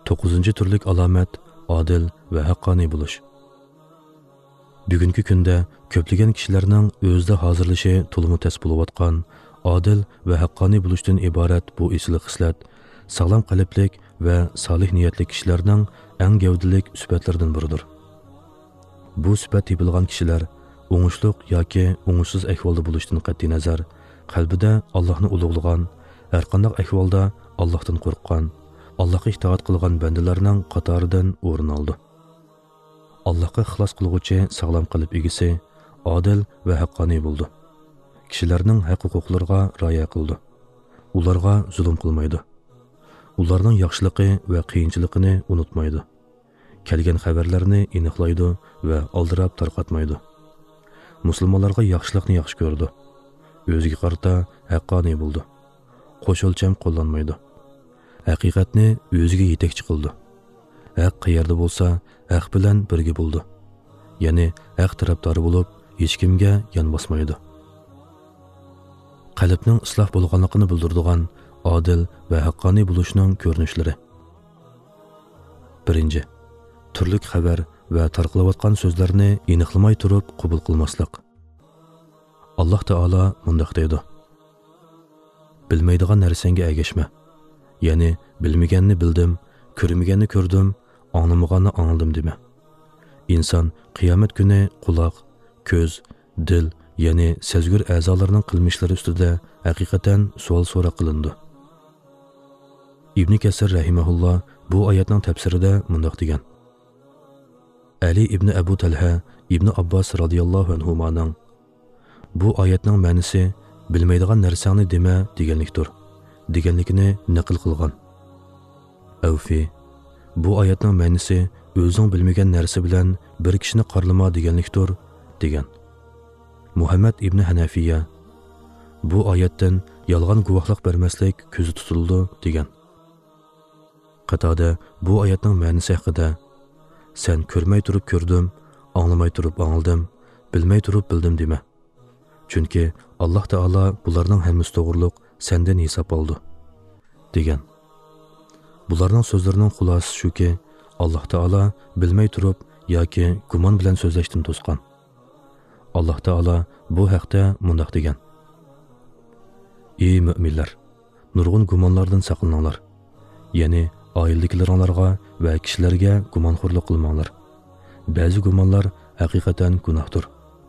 9-chi turlik alomat adil va haqqoniy bo'lish. Bugungi kunda ko'plagan kishilarning o'zida hozirlashi to'liq tas bo'layotgan adil va haqqoniy bo'lishdan iborat bu esil xislat sog'lom qalblik va solih niyatli kishilarning eng gavdalik sifatlaridan biridir. Bu sifat topilgan kishilar o'ngishliq yoki o'ngishsiz ahvolda bo'lishdan qat'iy nazar qalbida Allohni ulug'lagan, har qanday ahvolda Allohdan qo'rqqan, Allohga itoat qilgan bandalarning qatoridan o'rin oldi. Allohga ixlos qilguvchi sog'lom qalb egisi adil va haqqoniy bo'ldi. Kishilarning haq-huquqlariga rioya qildi. Ularga zulm qilmaydi. Ularning yaxshiligi va qiyinchiligini unutmaydi. Kelgan xabarlarni aniqlaydi va oldirab tarqatmaydi. Musulmonlarga yaxshilikni yaxshi ko'rdi. O'ziga qarata haqqoniy bo'ldi. Qo'shilcham qo'llanmaydi. Haqiqatni o'ziga yetakchi qildi. Haq qayerda bo'lsa, haq bilan birga bo'ldi. Ya'ni haq tarafdori bo'lib, hech kimga yon bosmaydi. Qalbning isloh bo'lganligini bildiradigan adil va haqqoniy bo'lishning ko'rinishlari. 1. Turli xabar va tarqalayotgan so'zlarni aniqlamay turib qabul qilmaslik. Alloh taolo mundaq deydi: Bilmaydigan narsanga agashma. Ya'ni bilmaganni bildim, ko'rmaganni ko'rdim, anglamaganni anladim dema. İnson qiyomat kuni quloq, ko'z, dil, ya'ni sezgur a'zolarining qilmishlari ustida haqiqatan savol so'roq qilindi. Ibn Kasir rahimahulloh bu oyatning tafsirida mundaq degan: Ali ibn Abu Talha ibn Abbas radhiyallohu anhumaning bu oyatning ma'nosi bilmaydigan narsani dema deganlikdir deganlikni naql qilgan. Avfi bu oyatning ma'nosi o'zing bilmagan narsa bilan bir kishini qarlama deganlikdir degan. Muhammad ibn Hanafiya bu oyatdan yolg'on guvohlik bermaslik ko'zi tutildi degan. Qatada bu oyatning ma'nosi haqida: Sen ko'rmay turib ko'rdim, anglamay turib angladim, bilmay turib bildim dema. Chunki Alloh taolo bularning hammasi to'g'riliq sendan hisob oldi degan. Bularning so'zlarining xulosasi shuki, Alloh taolo bilmay turib yoki gumon bilan so'zlashdan to'sqan. Alloh taolo bu haqda mundaq degan: Ey mu'minlar, nurg'un gumonlardan saqlaninglar. Ya'ni oiladagilaringlarga va kishilarga gumonxo'rlik qilmanglar. Ba'zi gumonlar haqiqatan gunohdir.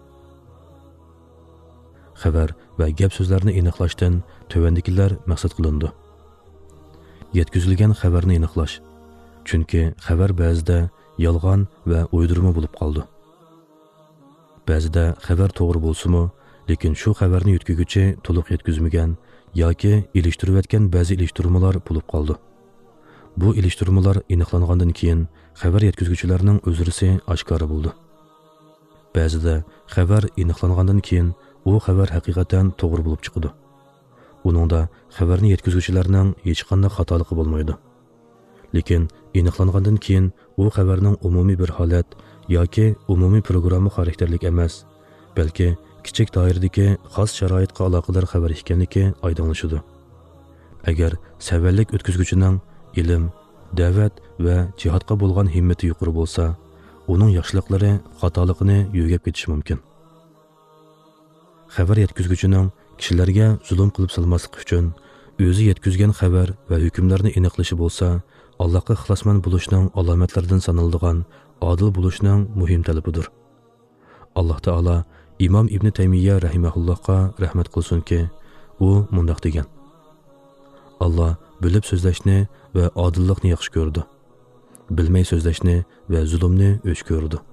Xabar va gap so'zlarni aniqlashdan tovandikilar maqsad qilindi. Yetkazilgan xabarni aniqlash. Chunki xabar ba'zida yolg'on va uydirma bo'lib qoldi. Ba'zida xabar to'g'ri bo'lsa-mu, lekin shu xabarni yetkazuvchi to'liq yetkazmagan yoki ilishtirayotgan ba'zi ilishtirmalar bo'lib qoldi. Bu ilishtirmalar aniqlangandan keyin xabar yetkazuvchilarning o'zrisi oshkora bo'ldi. Ba'zida xabar aniqlangandan keyin u xabar haqiqatan to'g'ri bo'lib chiqdi. Uningda xabarni yetkazuvchilarning hech qanday xatoligi bo'lmaydi. Lekin aniqlangandan keyin u xabarning umumiy bir holat yoki umumiy programma xarakterlik emas, balki kichik doiradagi xos sharoitga aloqador xabar ekanligi oydinlashadi. Agar savallik o'tkazuvchining ilm, da'vat va jihodga bo'lgan himmati yuqori bo'lsa, uning yaxshiliklari xatoligini yo'gab ketishi mumkin. Xabar yetkazuvchining kishilarga zulm qilib salmaslik uchun o'zi yetkazgan xabar va hukmlarni aniqlashi bo'lsa, Allohga ixlosmand bo'lishning alomatlaridan sanaladigan adil bo'lishning muhim talabidir. Alloh taolo Imom Ibn Taymiyya rahimahullohga rahmat qilsinki, u mundaq degan: Alloh bilib so'zlashni va odillikni yaxshi ko'rdi. Bilmay so'zlashni va zulmni o'ch ko'rdi.